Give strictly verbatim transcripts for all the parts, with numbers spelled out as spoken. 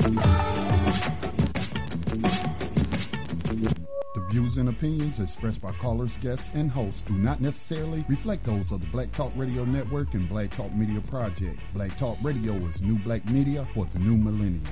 The views and opinions expressed by callers, guests, and hosts do not necessarily reflect those of the Black Talk Radio Network and Black Talk Media Project. Black Talk Radio is new black media for the new millennium.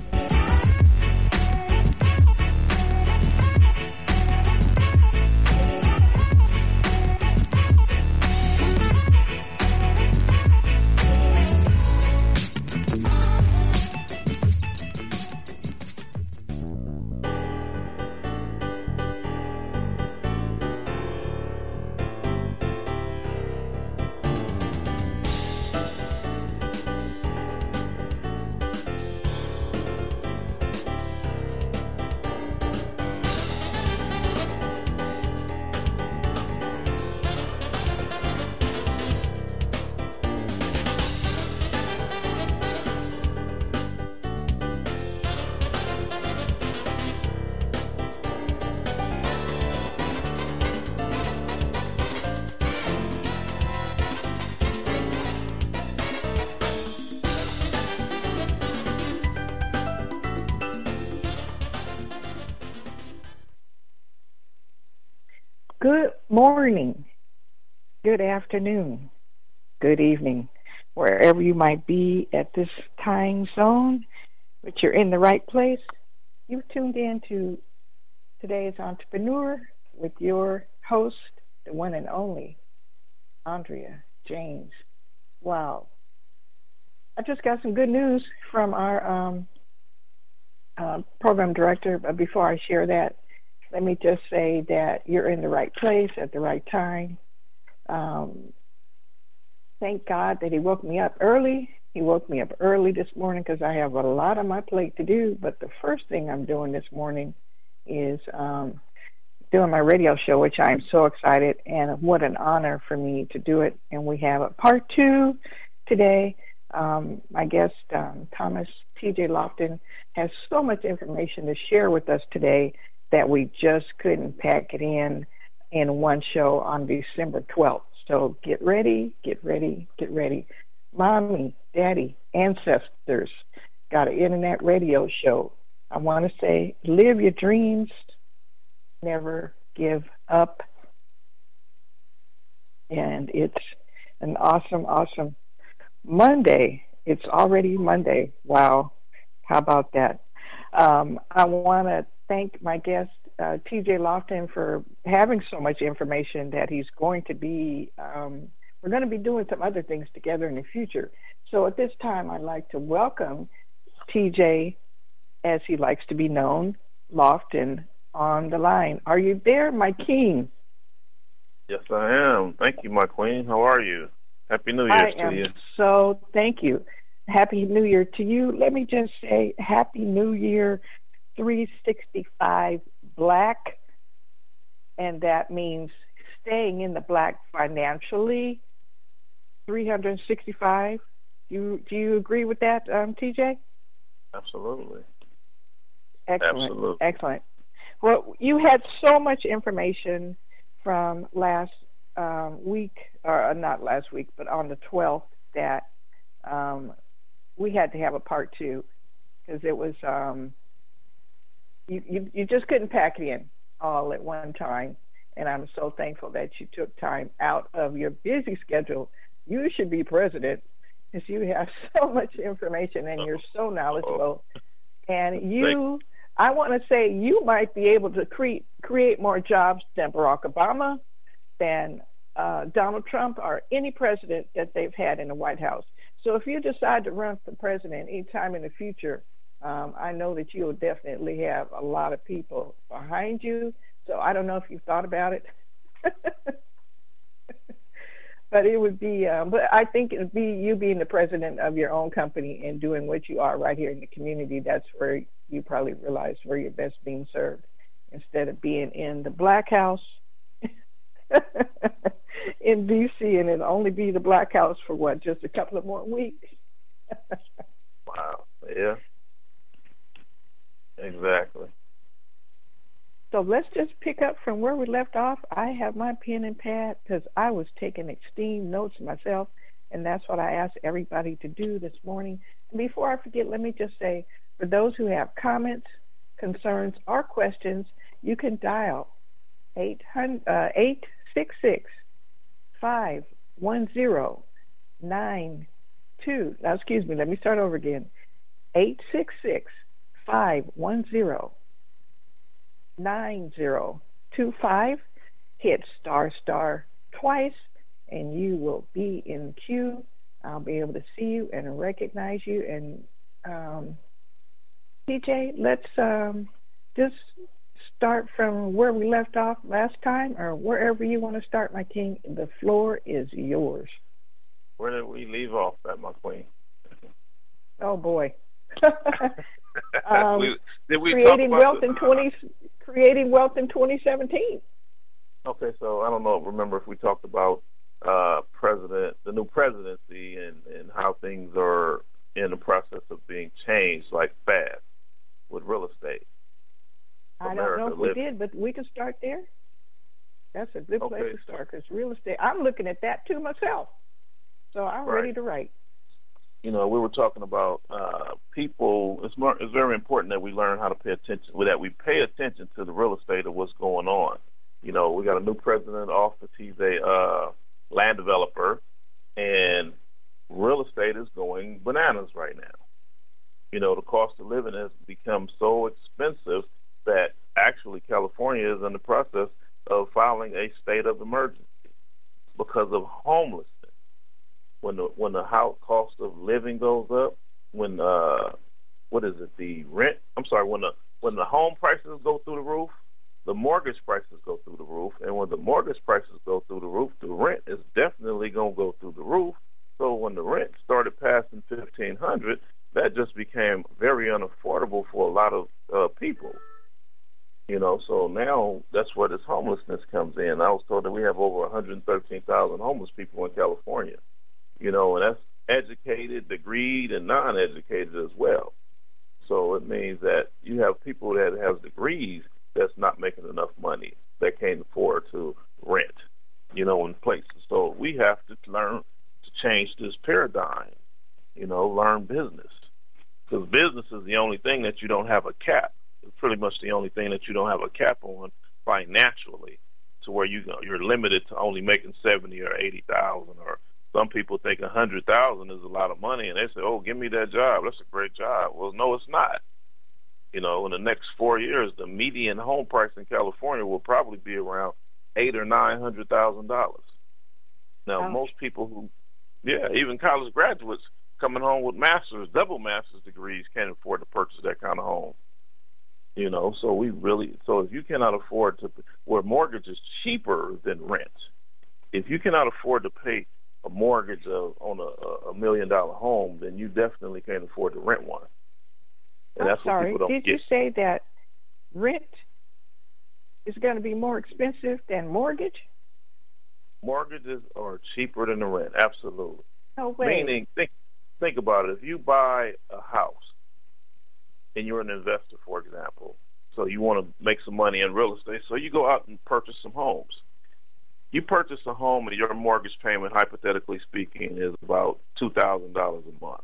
Good morning, good afternoon, good evening, wherever you might be at this time zone, but you're in the right place. You've tuned in to today's Entrepreneur with your host, the one and only, Andrea James. Wow. I just got some good news from our um, uh, program director, but before I share that, let me just say that you're in the right place at the right time. Um, thank God that he woke me up early. He woke me up early this morning because I have a lot on my plate to do. But the first thing I'm doing this morning is um, doing my radio show, which I'm so excited, and what an honor for me to do it. And we have a part two today. Um, my guest, um, Thomas T J Lofton, has so much information to share with us today that we just couldn't pack it in in one show on December twelfth. So get ready, get ready, get ready. Mommy, daddy, ancestors got an internet radio show. I want to say, live your dreams, never give up. And it's an awesome, awesome Monday. It's already Monday. Wow. How about that? Um, I want to thank my guest, uh, T J Lofton, for having so much information that he's going to be, um, we're going to be doing some other things together in the future. So at this time, I'd like to welcome T J, as he likes to be known, Lofton, on the line. Are you there, my king? Yes, I am. Thank you, my queen. How are you? Happy New Year I to am you. So thank you. Happy New Year to you. Let me just say Happy New Year three sixty-five black, and that means staying in the black financially. three hundred sixty-five. You do you agree with that, um, T J? Absolutely. Excellent. Absolutely. Excellent. Well, you had so much information from last um, week, or not last week, but on the twelfth, that um, we had to have a part two because it was. Um, You, you you just couldn't pack it in all at one time, and I'm so thankful that you took time out of your busy schedule. You should be president because you have so much information and you're so knowledgeable. And you, I want to say, you might be able to create create more jobs than Barack Obama, than uh, Donald Trump, or any president that they've had in the White House. So if you decide to run for president anytime in the future, Um, I know that you'll definitely have a lot of people behind you. So I don't know if you've thought about it. But it would be, um, but I think it would be you being the president of your own company and doing what you are right here in the community. That's where you probably realize where you're best being served, instead of being in the Black House in D C and it'll only be the Black House for what, just a couple of more weeks. Wow. Yeah. Exactly. So let's just pick up from where we left off. I have my pen and pad because I was taking esteemed notes myself, and that's what I asked everybody to do this morning. And before I forget, let me just say, For those who have comments, concerns, or questions, you can dial eight six six, five one zero, nine two. Now, excuse me, let me start over again. eight six six, five one zero, nine zero two five. Hit star star twice, and you will be in queue. I'll be able to see you and recognize you. And um, P J, let's um, just start from where we left off last time, or wherever you want to start, my king. The floor is yours. Where did we leave off at, my queen? Oh boy. um, we, did we creating talk about wealth the, in twenty, creating wealth in twenty seventeen. Okay, so I don't know. Remember if we talked about uh, president, the new presidency, and, and how things are in the process of being changed like fast with real estate. I America don't know if living. we did, but we can start there. That's a good place Okay. to start, because real estate, I'm looking at that too myself. So I'm Right. ready to write. You know, we were talking about uh, people. It's more. It's very important that we learn how to pay attention. That we pay attention to the real estate of what's going on. You know, we got a new president in office. He's a uh, land developer, and real estate is going bananas right now. You know, the cost of living has become so expensive that actually California is in the process of filing a state of emergency because of homelessness. When the when the house cost of living goes up, when uh, what is it? The rent. I'm sorry. When the when the home prices go through the roof, the mortgage prices go through the roof, and when the mortgage prices go through the roof, the rent is definitely going to go through the roof. So when the rent started passing fifteen hundred, that just became very unaffordable for a lot of uh, people. You know, so now that's where this homelessness comes in. I was told that we have over one hundred thirteen thousand homeless people in California. You know, and that's educated, degreed, and non-educated as well. So it means that you have people that have degrees that's not making enough money, that can't afford to rent, you know, in places. So we have to learn to change this paradigm, you know, learn business. Because business is the only thing that you don't have a cap. It's pretty much the only thing that you don't have a cap on financially, to where you, you're limited to only making seventy or eighty thousand, or some people think a hundred thousand is a lot of money, and they say, "Oh, give me that job. That's a great job." Well, no, it's not. You know, in the next four years, the median home price in California will probably be around eight or nine hundred thousand dollars. Now, Ouch. most people who, yeah, even college graduates coming home with masters, double master's degrees, can't afford to purchase that kind of home. You know, so we really, so if you cannot afford to, where mortgage is cheaper than rent, if you cannot afford to pay a mortgage of, on a, a million dollar home, then you definitely can't afford to rent one. And I'm that's sorry, what people don't did get. you say that rent is going to be more expensive than mortgage? Mortgages are cheaper than the rent, absolutely. No way. Meaning, think think about it. If you buy a house and you're an investor, for example, so you want to make some money in real estate, so you go out and purchase some homes. You purchase a home and your mortgage payment, hypothetically speaking, is about two thousand dollars a month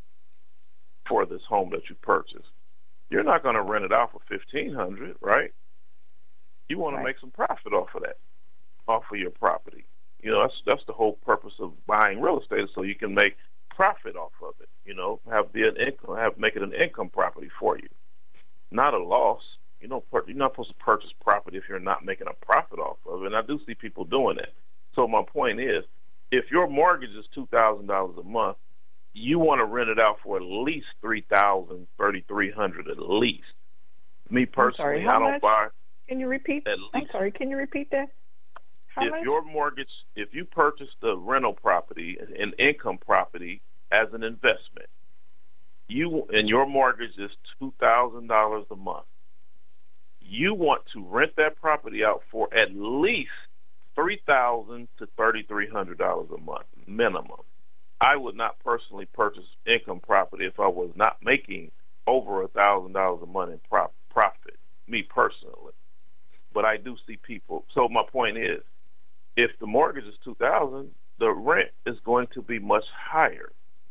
for this home that you purchased. You're not going to rent it out for fifteen hundred dollars, right? You want Right. to make some profit off of that, off of your property. You know, that's that's the whole purpose of buying real estate, so you can make profit off of it. You know, have be an income, have make it an income property for you, not a loss. You know, you're not supposed to purchase property if you're not making a profit off of it. And I do see people doing that. So my point is, if your mortgage is two thousand dollars a month, you want to rent it out for at least three thousand, thirty-three hundred at least. Me personally, sorry, how I don't much? buy. Can you repeat? At I'm least, sorry, can you repeat that? How if much? your mortgage, if you purchase the rental property, an income property as an investment, you and your mortgage is two thousand dollars a month. You want to rent that property out for at least three thousand to thirty-three hundred dollars a month minimum. I would not personally purchase income property if I was not making over a thousand dollars a month in prop- profit. Me personally, but I do see people. So my point is, if the mortgage is two thousand, the rent is going to be much higher.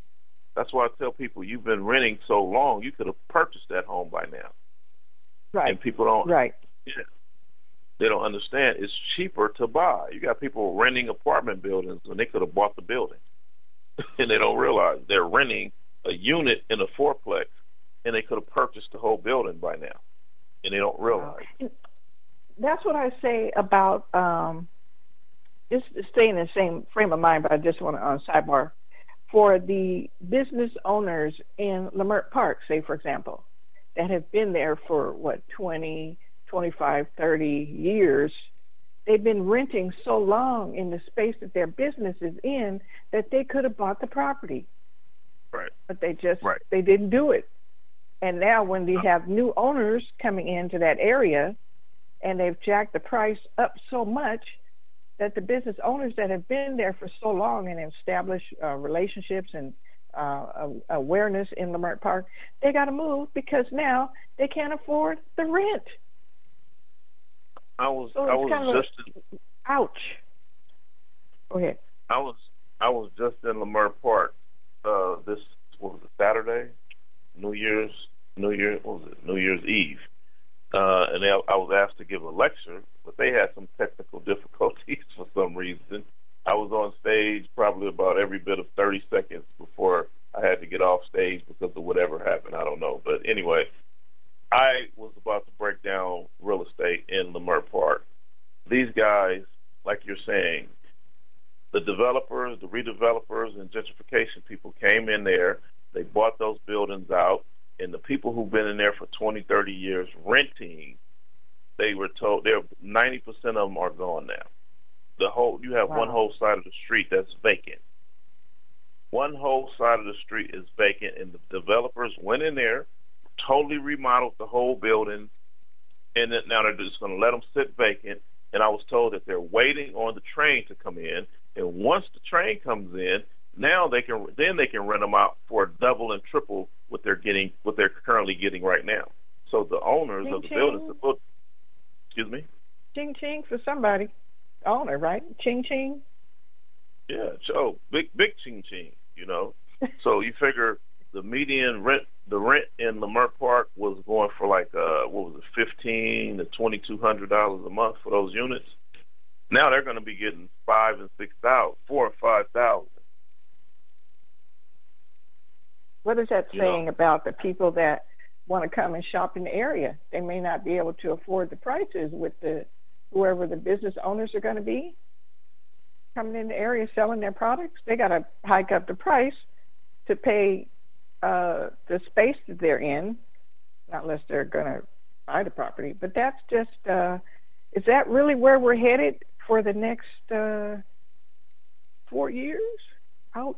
That's why I tell people, you've been renting so long, you could have purchased that home by now. Right. And people don't. Right. Yeah, they don't understand. It's cheaper to buy. You got people renting apartment buildings when they could have bought the building, and they don't realize they're renting a unit in a fourplex, and they could have purchased the whole building by now, and they don't realize. Wow. That's what I say about um, just staying in the same frame of mind, but I just want to uh, sidebar. For the business owners in Leimert Park, say, for example, that have been there for, what, twenty, twenty-five, thirty years, they've been renting so long in the space that their business is in that they could have bought the property. Right. But they just, right. they didn't do it. And now when they have new owners coming into that area and they've jacked the price up so much that the business owners that have been there for so long and established uh, relationships and uh, awareness in Leimert Park, they got to move because now they can't afford the rent. I was, so I was kind of just, a, ouch. Go ahead. I was, I was just in Leimert Park. Uh, this what was it, Saturday, New Year's, New Year, what was it, New Year's Eve. Uh, and they, I was asked to give a lecture, but they had some technical difficulties for some reason. I was on stage probably about every bit of thirty seconds before I had to get off stage because of whatever happened. I don't know. But anyway, I was about to break down real estate in Leimert Park. These guys, like you're saying, the developers, the redevelopers, and gentrification people came in there. They bought those buildings out. And the people who've been in there for twenty, thirty years renting, they were told they're ninety percent of them are gone now. The whole you have wow. one whole side of the street that's vacant. One whole side of the street is vacant, and the developers went in there, totally remodeled the whole building, and then now they're just going to let them sit vacant. And I was told that they're waiting on the train to come in, and once the train comes in, now they can then they can rent them out for double and triple what they're getting, what they're currently getting right now. So the owners ching, of the ching. buildings, well, excuse me, ching ching for somebody, owner, right? Ching ching. Yeah, so big big ching ching, you know. So you figure the median rent, the rent in Leimert Park was going for like uh, what was it, fifteen to twenty two hundred dollars a month for those units. Now they're going to be getting five and six thousand, four or five thousand. What is that You saying know. about the people that want to come and shop in the area? They may not be able to afford the prices with the whoever the business owners are going to be coming in the area selling their products. They got to hike up the price to pay uh, the space that they're in, not unless they're going to buy the property. But that's just, uh, is that really where we're headed for the next uh, four years? Ouch.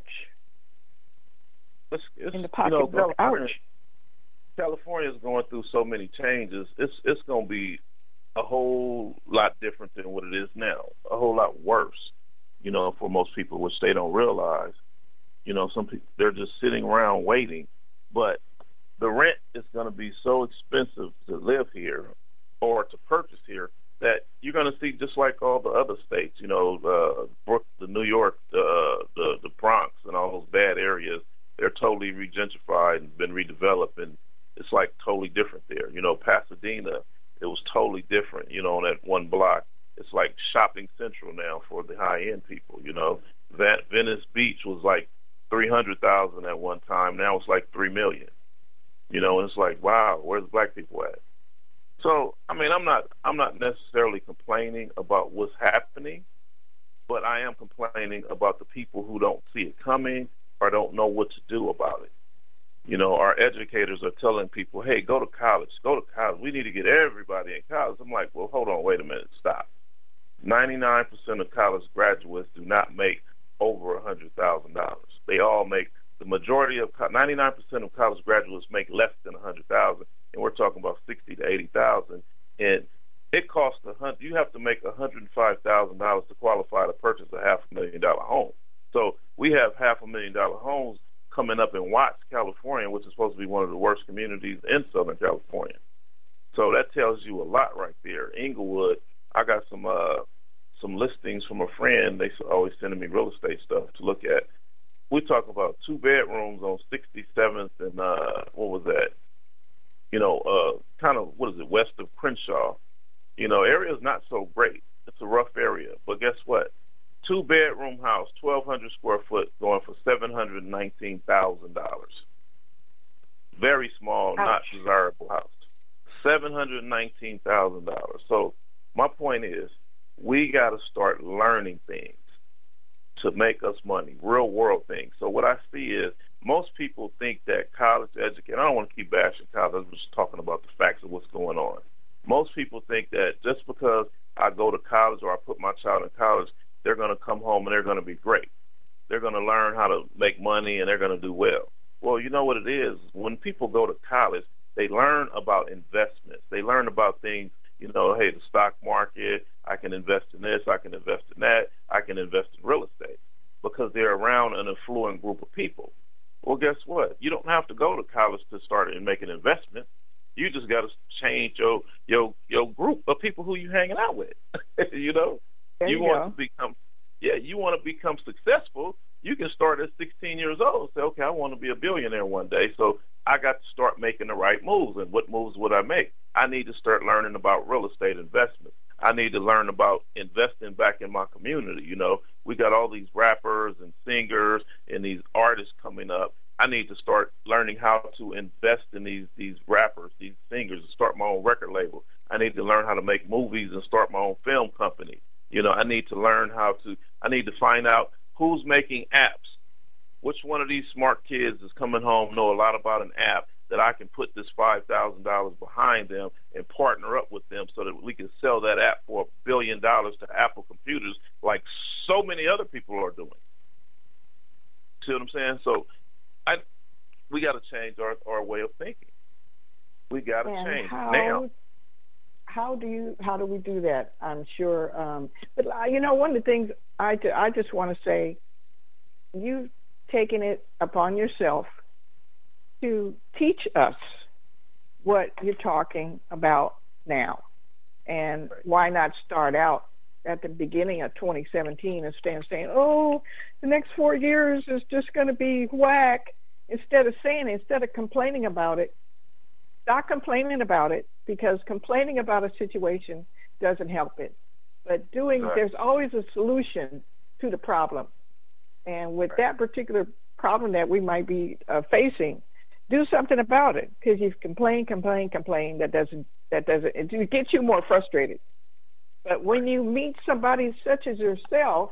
It's, it's, in the you know, pocketbook. California, Ouch. California is going through so many changes. It's it's going to be a whole lot different than what it is now. A whole lot worse, you know, for most people, which they don't realize. You know, some people they're just sitting around waiting, but the rent is going to be so expensive to live here or to purchase here that you're going to see just like all the other states. You know, uh, Brook, the New York, uh, the the Bronx, and all those bad areas. They're totally regentrified and been redeveloped, and it's like totally different there. You know, Pasadena, it was totally different, you know, on that one block. It's like shopping central now for the high-end people, you know. That Venice Beach was like three hundred thousand dollars at one time. Now it's like three million dollars. You know, and it's like, wow, where's black people at? So, I mean, I'm not I'm not necessarily complaining about what's happening, but I am complaining about the people who don't see it coming or don't know what to do about it. You know, our educators are telling people, hey, go to college, go to college. We need to get everybody in college. I'm like, well, hold on, wait a minute, stop. ninety-nine percent of college graduates do not make over one hundred thousand dollars. They all make, the majority of, ninety-nine percent of college graduates make less than one hundred thousand dollars, and we're talking about sixty to eighty thousand dollars. And it costs, a hundred, you have to make one hundred five thousand dollars to qualify to purchase a half a million dollar home. So we have half a million dollar homes coming up in Watts, California, which is supposed to be one of the worst communities in Southern California. So that tells you a lot right there. Inglewood, I got some uh, some listings from a friend. They always sending me real estate stuff to look at. we're talking about two bedrooms on sixty-seventh and, uh, what was that? You know, uh, kind of, what is it, west of Crenshaw. You know, area is not so great. It's a rough area. But guess what? Two-bedroom house, twelve hundred square foot, going for seven hundred nineteen thousand dollars. Very small, Ouch. not desirable house. seven hundred nineteen thousand dollars. So my point is, we got to start learning things to make us money, real-world things. So what I see is most people think that college education, I don't want to keep bashing college, I'm just talking about the facts of what's going on. Most people think that just because I go to college or I put my child in college, they're going to come home and they're going to be great. They're going to learn how to make money and they're going to do well. Well, you know what it is? When people go to college, they learn about investments. They learn about things, you know, hey, the stock market, I can invest in this, I can invest in that, I can invest in real estate, because they're around an affluent group of people. Well, guess what? You don't have to go to college to start and make an investment. You just got to change your your your group of people who you hanging out with. you know, there you, you want go. to become, yeah, you want to become successful. You can start at sixteen years old. Say, okay, I want to be a billionaire one day. So I got to start making the right moves. And what moves would I make? I need to start learning about real estate investments. I need to learn about investing back in my community. You know, we got all these rappers and singers and these artists coming up. I need to start learning how to invest in these these rappers, these singers, and start my own record label. I need to learn how to make movies and start my own film company. You know, I need to learn how to, I need to find out who's making apps. Which one of these smart kids is coming home, know a lot about an app that I can put this five thousand dollars behind them and partner up with them so that we can sell that app for a billion dollars to Apple computers like so many other people are doing. See what I'm saying? So I, we got to change our, our way of thinking. We got to change how, now. How do you? How do we do that? I'm sure. Um, but uh, you know, one of the things I, I just want to say, you've taken it upon yourself to teach us what you're talking about now, and Right. why not start out at the beginning of twenty seventeen instead of saying, "Oh, the next four years is just going to be whack." Instead of saying, instead of complaining about it, stop complaining about it, because complaining about a situation doesn't help it. But doing, Right. there's always a solution to the problem. And with Right. that particular problem that we might be uh, facing, do something about it. Because you've complained, complained, complained. That doesn't, that doesn't, it gets you more frustrated. But when you meet somebody such as yourself,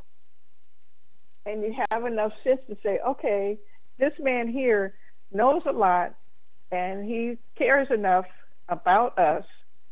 and you have enough sense to say, okay, this man here knows a lot, and he cares enough about us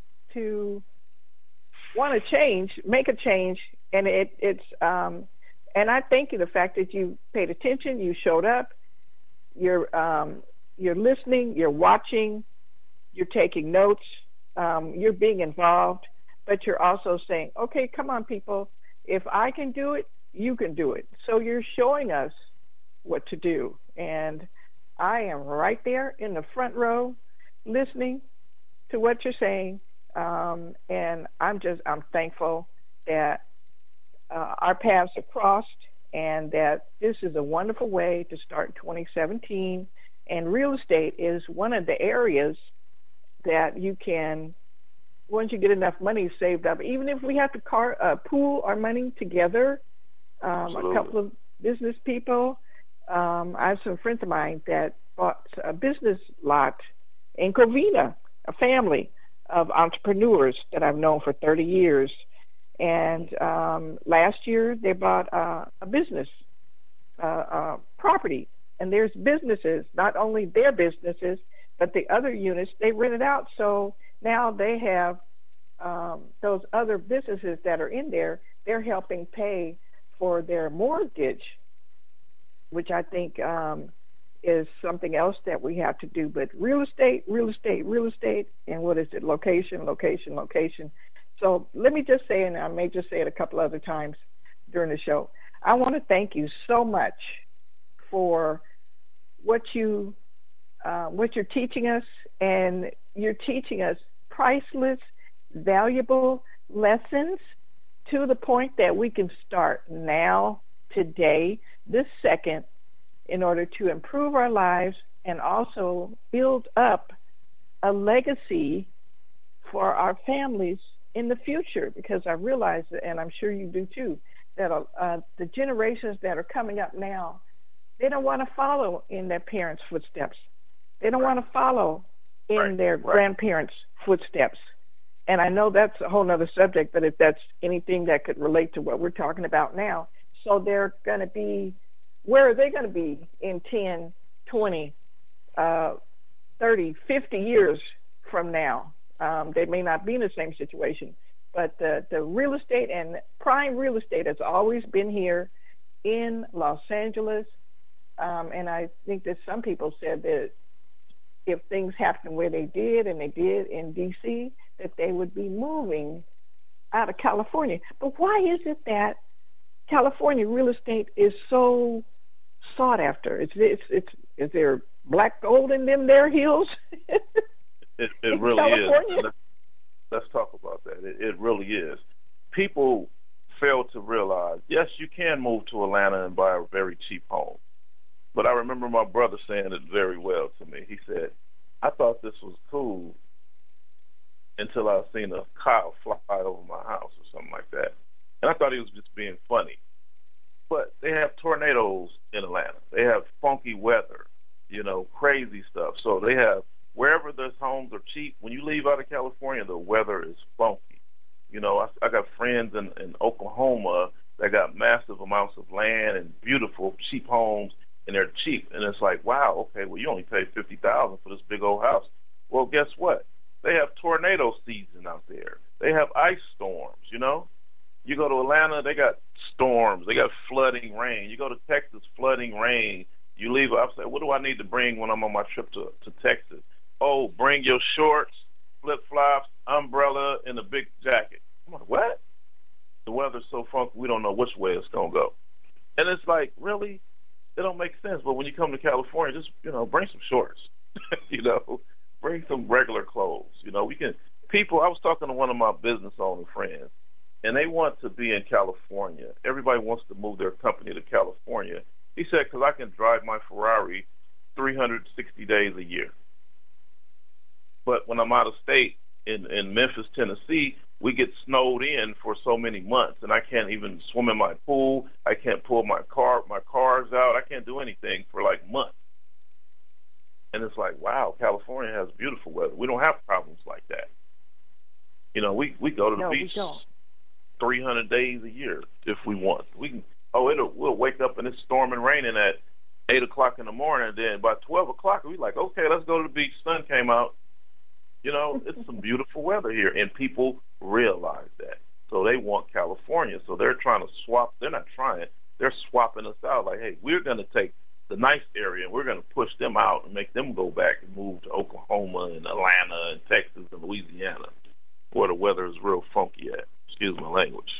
to want to change, make a change, and it, it's, um, and I thank you the fact that you paid attention, you showed up, you're, um, you're listening, you're watching, you're taking notes, um, you're being involved, but you're also saying, okay, come on, people, if I can do it, you can do it. So you're showing us what to do, and I am right there in the front row listening to what you're saying, um, and I'm just, I'm thankful that uh, our paths have crossed, and that this is a wonderful way to start twenty seventeen, and real estate is one of the areas that you can, once you get enough money saved up, even if we have to car, uh, pool our money together, um, a couple of business people, um, I have some friends of mine that bought a business lot in Covina, a family of entrepreneurs that I've known for thirty years. And um, last year they bought uh, a business uh, uh, property. And there's businesses, not only their businesses, but the other units they rented out. So now they have um, those other businesses that are in there, they're helping pay for their mortgage, which I think um, is something else that we have to do. But real estate, real estate, real estate, and what is it? Location, location, location. So let me just say, and I may just say it a couple other times during the show, I want to thank you so much for what you uh, what you're teaching us, and you're teaching us priceless, valuable lessons to the point that we can start now, today, this second, in order to improve our lives and also build up a legacy for our families in the future, because I realize, and I'm sure you do too, that uh, the generations that are coming up now, they don't want to follow in their parents' footsteps. They don't want to follow in right. their right. grandparents' footsteps. And I know that's a whole other subject, but if that's anything that could relate to what we're talking about now, so they're going to be, where are they going to be in ten, twenty, uh, thirty, fifty years from now? Um, they may not be in the same situation, but the, the real estate and prime real estate has always been here in Los Angeles. Um, and I think that some people said that if things happened where they did, and they did in D C, that they would be moving out of California. But why is it that California real estate is so sought after? It's, it's, it's, is there black gold in them there hills? It, it really California? is. Let's, let's talk about that. It, it really is. People fail to realize, yes, you can move to Atlanta and buy a very cheap home. But I remember my brother saying it very well to me. He said, I thought this was cool until I seen a cow fly over my house or something like that. And I thought he was just being funny. But they have tornadoes in Atlanta. They have funky weather, you know, crazy stuff. So they have, wherever those homes are cheap, when you leave out of California, the weather is funky. You know, I, I got friends in, in Oklahoma that got massive amounts of land and beautiful, cheap homes, and they're cheap. And it's like, wow, okay, well, you only paid fifty thousand dollars for this big old house. Well, guess what? They have tornado season out there. They have ice storms, you know. You go to Atlanta, they got storms. They got flooding rain. You go to Texas, flooding rain. You leave, I say, what do I need to bring when I'm on my trip to, to Texas? Oh, bring your shorts, flip-flops, umbrella, and a big jacket. I'm like, what? The weather's so funky, we don't know which way it's going to go. And it's like, really? It don't make sense. But when you come to California, just, you know, bring some shorts. you know, bring some regular clothes. You know, we can, people, I was talking to one of my business owner friends, and they want to be in California. Everybody wants to move their company to California. He said, because I can drive my Ferrari three hundred sixty days a year. But when I'm out of state in, in Memphis, Tennessee, we get snowed in for so many months, and I can't even swim in my pool. I can't pull my car, my cars out. I can't do anything for like months. And it's like, wow, California has beautiful weather. We don't have problems like that. You know, we, we go to the no, beach three hundred days a year if we want. We can. Oh, it'll we'll wake up and it's storming, raining at eight o'clock in the morning. And then by twelve o'clock, we like, okay, let's go to the beach. Sun came out. You know, it's some beautiful weather here, and people realize that. So they want California. So they're trying to swap. They're not trying. They're swapping us out. Like, hey, we're going to take the nice area, and we're going to push them out and make them go back and move to Oklahoma and Atlanta and Texas and Louisiana, where the weather is real funky at. Excuse my language.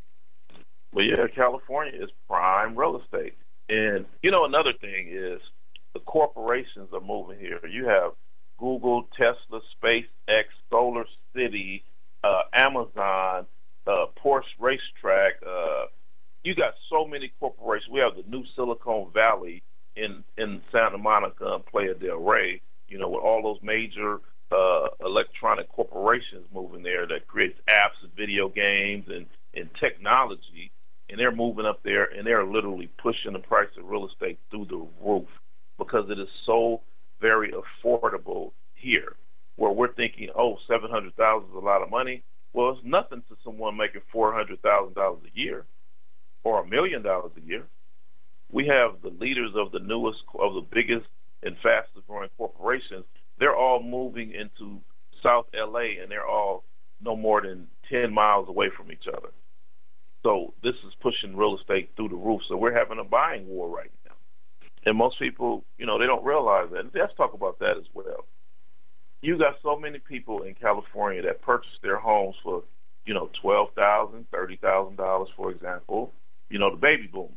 But, yeah, California is prime real estate. And, you know, another thing is the corporations are moving here. You have Google, Tesla, SpaceX, Solar City, uh, Amazon, uh, Porsche Racetrack. Uh, you got so many corporations. We have the new Silicon Valley in, in Santa Monica and Playa del Rey, you know, with all those major uh, electronic corporations moving there that creates apps and video games and, and technology. And they're moving up there, and they're literally pushing the price of real estate through the roof because it is so very affordable here, where we're thinking, oh, seven hundred thousand dollars is a lot of money. Well, it's nothing to someone making four hundred thousand dollars a year or a million dollars a year. We have the leaders of the newest, of the biggest and fastest growing corporations. They're all moving into South L A, and they're all no more than ten miles away from each other. So this is pushing real estate through the roof. So we're having a buying war right now. And most people, you know, they don't realize that. And let's talk about that as well. You got so many people in California that purchase their homes for, you know, twelve thousand dollars, thirty thousand dollars, for example, you know, the baby boomers.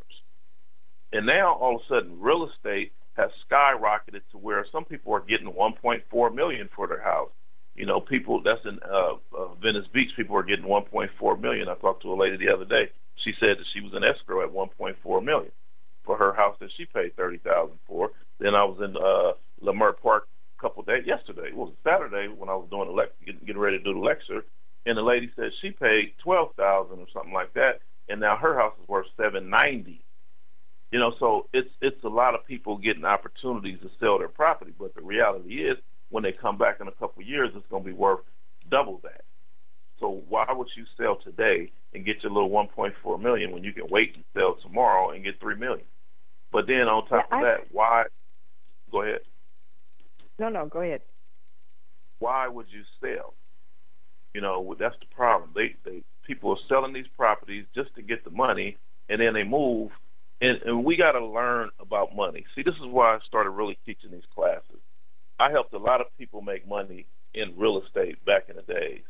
And now, all of a sudden, real estate has skyrocketed to where some people are getting one point four million dollars for their house. You know, people, that's in uh, uh, Venice Beach, people are getting one point four million dollars. I talked to a lady the other day. She said that she was in escrow at one point four million dollars. for her house that she paid thirty thousand for. Then I was in uh, Lamert Park a couple of days yesterday. It was Saturday when I was doing the lec- getting, getting ready to do the lecture, and the lady said she paid twelve thousand or something like that, and now her house is worth seven ninety. You know, so it's it's a lot of people getting opportunities to sell their property, but the reality is, when they come back in a couple of years, it's going to be worth double that. So why would you sell today and get your little one point four million dollars when you can wait and sell tomorrow and get three million dollars? But then on top yeah, of I, that, why? Go ahead. No, no, go ahead. Why would you sell? You know, that's the problem. They they people are selling these properties just to get the money, and then they move. And, and we got to learn about money. See, this is why I started really teaching these classes. I helped a lot of people make money in real estate back in the days,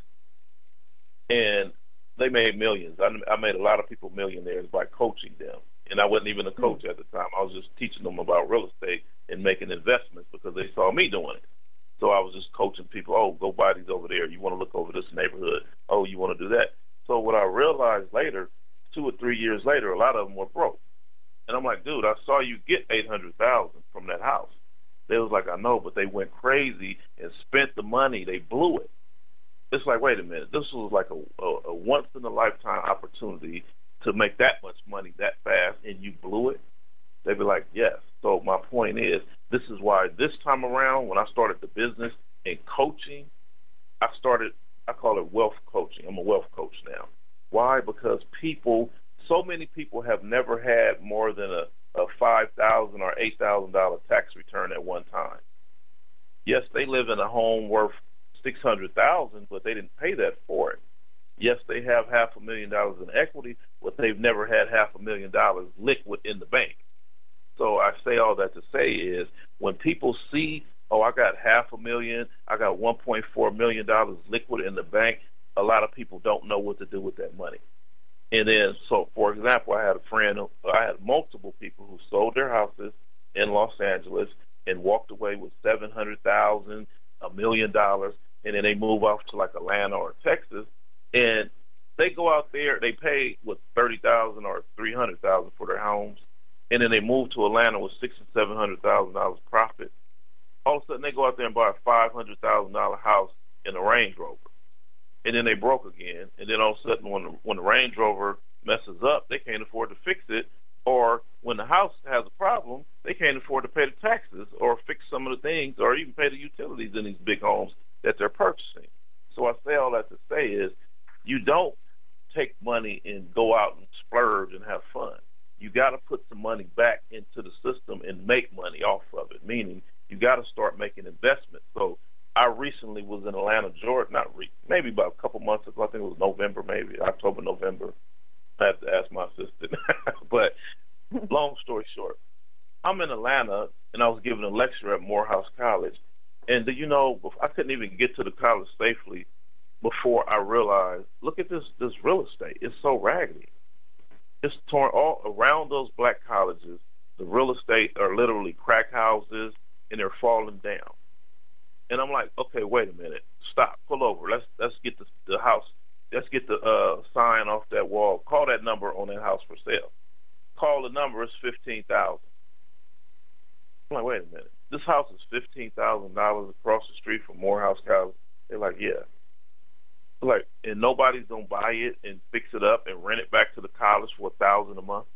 and they made millions. I, I made a lot of people millionaires by coaching them, and I wasn't even a coach at the time. I was just teaching them about real estate and making investments because they saw me doing it. So I was just coaching people, oh, go buy these over there. You want to look over this neighborhood. Oh, you want to do that. So what I realized later, two or three years later, a lot of them were broke. And I'm like, dude, I saw you get eight hundred thousand dollars from that house. They was like, I know, but they went crazy and spent the money. They blew it. It's like, wait a minute. This was like a, a, a once-in-a-lifetime opportunity to make that much money that fast, and you blew it? They'd be like, yes. So my point is, this is why this time around, when I started the business and coaching, I started, I call it wealth coaching. I'm a wealth coach now. Why? Because people, so many people have never had more than a, a five thousand dollars or eight thousand dollars tax return at one time. Yes, they live in a home worth six hundred thousand dollars, but they didn't pay that for it. Yes, they have half a million dollars in equity, but they've never had half a million dollars liquid in the bank. So I say all that to say is, when people see, oh, I got half a million, I got one point four million dollars liquid in the bank, a lot of people don't know what to do with that money. And then, so for example, I had a friend, I had multiple people who sold their houses in Los Angeles and walked away with seven hundred thousand dollars, a million dollars, and then they move off to like Atlanta or Texas, and they go out there, they pay with thirty thousand dollars or three hundred thousand dollars for their homes, and then they move to Atlanta with six and seven hundred thousand dollars profit. All of a sudden, they go out there and buy a five hundred thousand dollar house in a Range Rover, and then they broke again. And then all of a sudden, when the, when the Range Rover messes up, they can't afford to fix it. Or when the house has a problem, they can't afford to pay the taxes or fix some of the things or even pay the utilities in these big homes that they're purchasing. So I say all that to say is, you don't take money and go out and splurge and have fun. You got to put some money back into the system and make money off of it, meaning you got to start making investments. So I recently was in Atlanta, Georgia, not re- maybe about a couple months ago. I think it was November, maybe October, November. I have to ask my assistant. But long story short, I'm in Atlanta, and I was giving a lecture at Morehouse College. And, you know, I couldn't even get to the college safely before I realized, look at this, this real estate. It's so raggedy. It's torn all around those black colleges. The real estate are literally crack houses, and they're falling down. And I'm like, okay, wait a minute. Stop. Pull over. Let's let's get the, the house. Let's get the uh, sign off that wall. Call that number on that house for sale. Call the number. It's fifteen thousand dollars. I'm like, wait a minute. This house is fifteen thousand dollars across the street from Morehouse College. They're like, yeah. Like, and nobody's gonna buy it and fix it up and rent it back to the college for a thousand a month.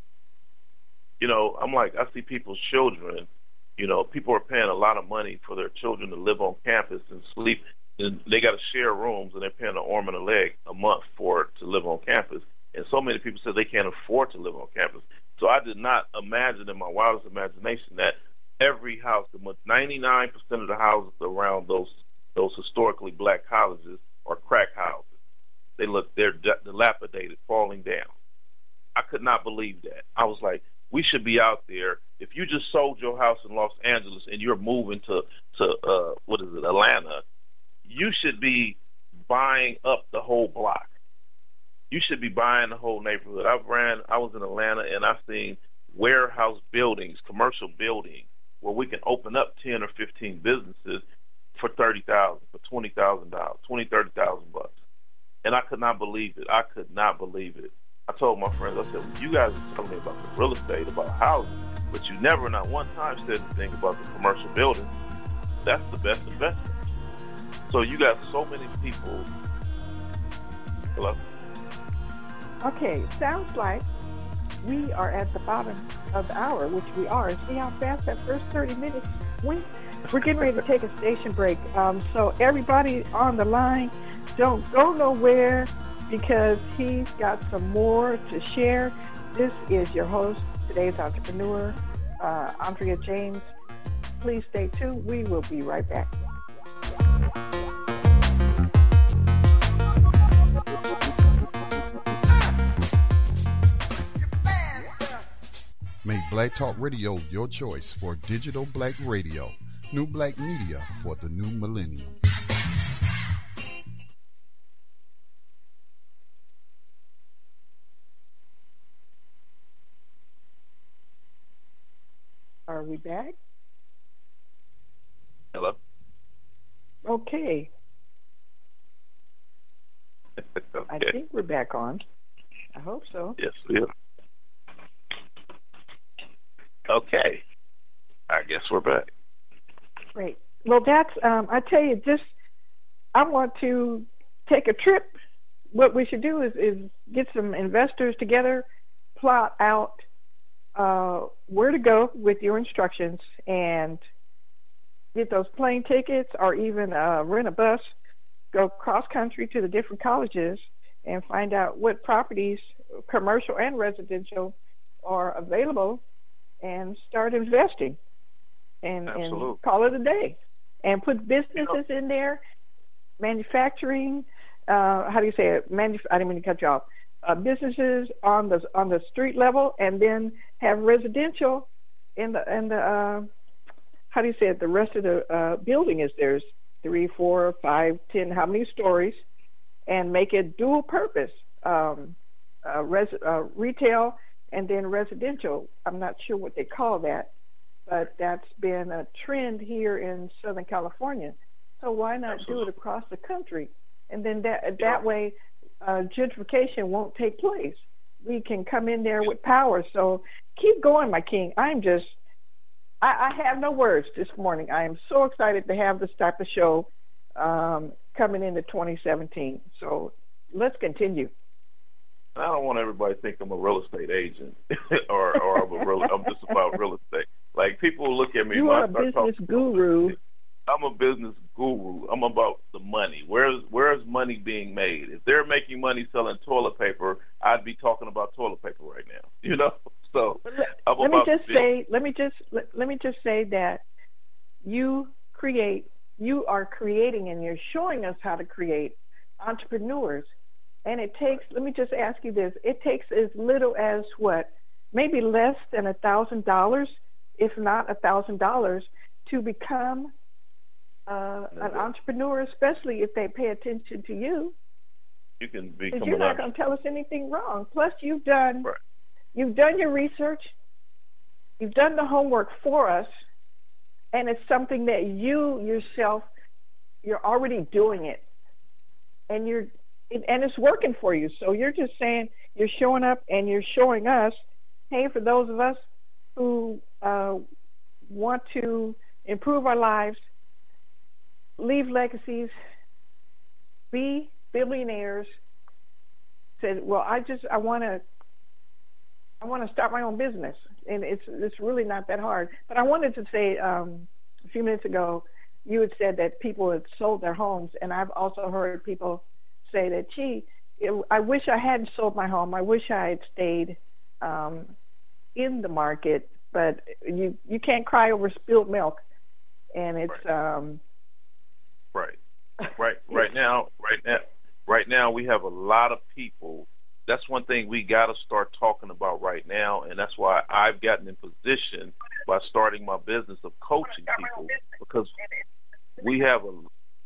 You know, I'm like, I see people's children. You know, people are paying a lot of money for their children to live on campus and sleep, and they got to share rooms, and they're paying an arm and a leg a month for it to live on campus. And so many people say they can't afford to live on campus. So I did not imagine in my wildest imagination that every house, ninety-nine percent of the houses around those those historically black colleges are crack houses. They look, they're dilapidated, falling down. I could not believe that. I was like, we should be out there. If you just sold your house in Los Angeles and you're moving to, to uh, what is it, Atlanta, you should be buying up the whole block. You should be buying the whole neighborhood. I ran, I was in Atlanta, and I've seen warehouse buildings, commercial buildings, where we can open up ten or fifteen businesses for thirty thousand dollars, for twenty thousand dollars, twenty, thirty thousand bucks. And I could not believe it. I could not believe it. I told my friends, I said, well, you guys are telling me about the real estate, about housing, but you never, not one time, said anything about the commercial building. That's the best investment. So you got so many people. Hello? Okay, sounds like we are at the bottom of the hour, which we are. See how fast that first thirty minutes went? We're getting ready to take a station break. Um, so everybody on the line, don't go nowhere because he's got some more to share. This is your host, today's entrepreneur, uh, Andrea James. Please stay tuned. We will be right back. Make Black Talk Radio your choice for digital black radio. New Black Media for the new millennium. Are we back? Hello? Okay. Okay. I think we're back on. I hope so. Yes, we are. Okay. I guess we're back. Great. Well, that's, um, I tell you, just, I want to take a trip. What we should do is, is get some investors together, plot out uh, where to go with your instructions, and get those plane tickets or even uh, rent a bus, go cross country to the different colleges and find out what properties, commercial and residential, are available and start investing and, and call it a day. And put businesses in there, manufacturing, uh, how do you say it? Manuf- I didn't mean to cut you off. Uh, businesses on the on the street level, and then have residential in the in the uh, how do you say it? The rest of the uh, building is there's three, four, five, ten, how many stories, and make it dual purpose, um, uh, res- uh, retail and then residential. I'm not sure what they call that, but that's been a trend here in Southern California. So why not Absolutely. do it across the country? And then that that yeah. way, uh, gentrification won't take place. We can come in there with power. So keep going, my king. I'm just, I, I have no words this morning. I am so excited to have this type of show um, coming into twenty seventeen. So let's continue. I don't want everybody to think I'm a real estate agent or, or I'm, a real, I'm just about real estate. Like, people look at me. You are a business guru. I'm a business guru. I'm about the money. Where's where's money being made? If they're making money selling toilet paper, I'd be talking about toilet paper right now. You know. So let, I'm let me about just say. Let me just let, let me just say that you create. You are creating, and you're showing us how to create entrepreneurs. And it takes. Let me just ask you this. It takes as little as what, maybe less than a thousand dollars, if not a thousand dollars, to become Uh, an entrepreneur, especially if they pay attention to you. You can become. Because you're not going to tell us anything wrong. Plus, you've done right. you've done your research, you've done the homework for us, and it's something that you yourself you're already doing it, and you're and it's working for you. So you're just saying you're showing up and you're showing us, hey, for those of us who uh, want to improve our lives, leave legacies, be billionaires, said, well, I just, I want to, I want to start my own business. And it's, it's really not that hard. But I wanted to say, um, a few minutes ago, you had said that people had sold their homes. And I've also heard people say that, gee, it, I wish I hadn't sold my home. I wish I had stayed um, in the market. But you, you can't cry over spilled milk. And it's, right. um, Right, right, right now, right now, right now, we have a lot of people. That's one thing we got to start talking about right now, and that's why I've gotten in position by starting my business of coaching people, because we have a.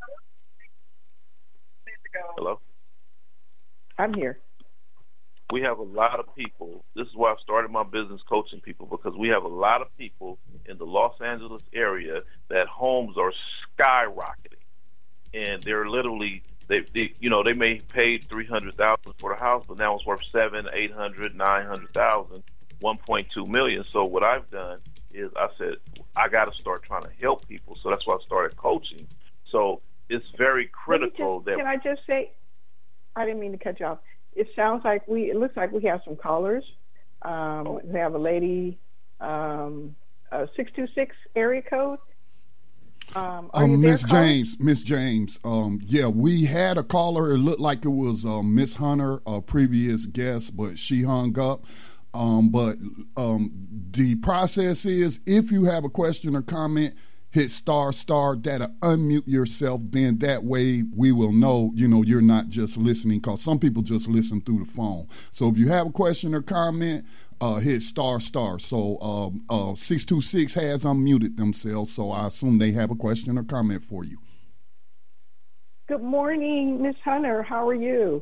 Hello? I'm here. We have a lot of people. This is why I started my business coaching people, because we have a lot of people in the Los Angeles area that homes are skyrocketing. And they're literally they, they you know, they may pay three hundred thousand for the house, but now it's worth seven, eight hundred, nine hundred thousand, one point two million. So what I've done is I said I got to start trying to help people. So that's why I started coaching. So it's very critical just, that. Can I just say, I didn't mean to cut you off. It sounds like we. It looks like we have some callers. Um, oh. We have a lady, um, uh, six two six area code. Um, are um, you there, Miss caller? James, Miss James, um, yeah, we had a caller. It looked like it was um, Miss Hunter, a previous guest, but she hung up. Um, but um, the process is, if you have a question or comment, hit star star, that'll unmute yourself. Then that way we will know, you know, you're not just listening, because some people just listen through the phone. So if you have a question or comment, uh, hit star star. So um, uh, six two six has unmuted themselves, so I assume they have a question or comment for you. Good morning, Miss Hunter. How are you?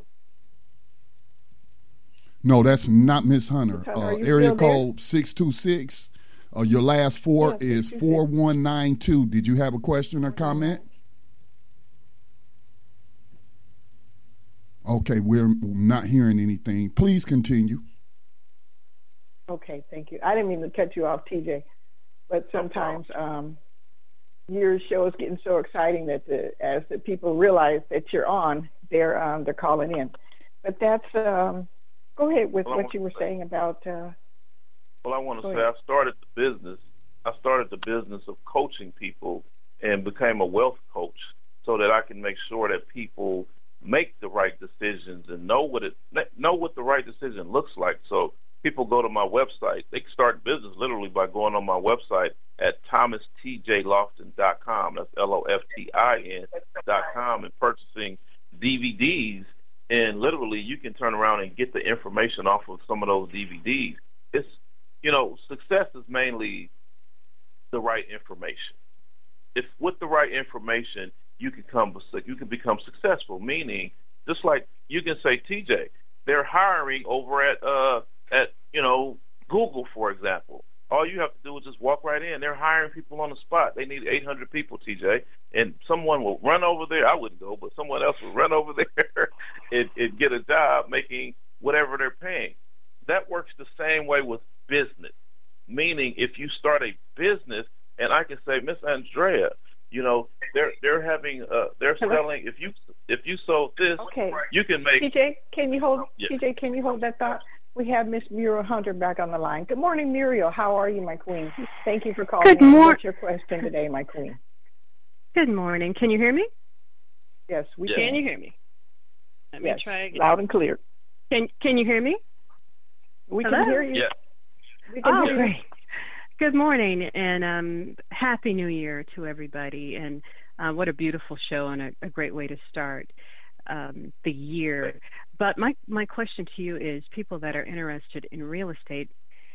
No, that's not Miss Hunter. Miss Hunter, uh, are you area still there? code six two six. Uh, your last four Yeah, is four one nine two. Did you have a question or comment? Okay, we're not hearing anything. Please continue. Okay, thank you. I didn't mean to cut you off, T J, but sometimes um, your show is getting so exciting that the, as the people realize that you're on, they're um, they're calling in. But that's um, go ahead with Well, what you were saying about. Uh, Well, I want to Go say ahead. I started the business. I started the business of coaching people and became a wealth coach so that I can make sure that people make the right decisions and know what it know what the right decision looks like. So people go to my website. They can start business literally by going on my website at thomas t j lofton dot com. That's L O F T I N dot com, and purchasing D V Ds. And literally, you can turn around and get the information off of some of those D V Ds. It's You know, success is mainly the right information. If with the right information, you can come, you can become successful. Meaning, just like you can say, T J, they're hiring over at uh, at you know Google, for example. All you have to do is just walk right in. They're hiring people on the spot. They need eight hundred people, T J, and someone will run over there. I wouldn't go, but someone else will run over there and, and get a job making whatever they're paying. That works the same way with business. Meaning, if you start a business, and I can say, Miss Andrea, you know, they're they're having uh, they're Hello? selling. If you if you sold this, okay, you can make. T J, can you hold? Yeah. T J, can you hold that thought? We have Miss Muriel Hunter back on the line. Good morning, Muriel. How are you, my queen? Thank you for calling. Good morning. What's your question today, my queen? Good morning. Can you hear me? Yes, we Yeah. can. Can you hear me? Let yes, me try again. loud and clear. Can Can you hear me? We Hello? can hear you. Yeah. We can Oh, hear you. great. Good morning, and um, Happy New Year to everybody. And uh, what a beautiful show, and a, a great way to start um, the year. But my, my question to you is, people that are interested in real estate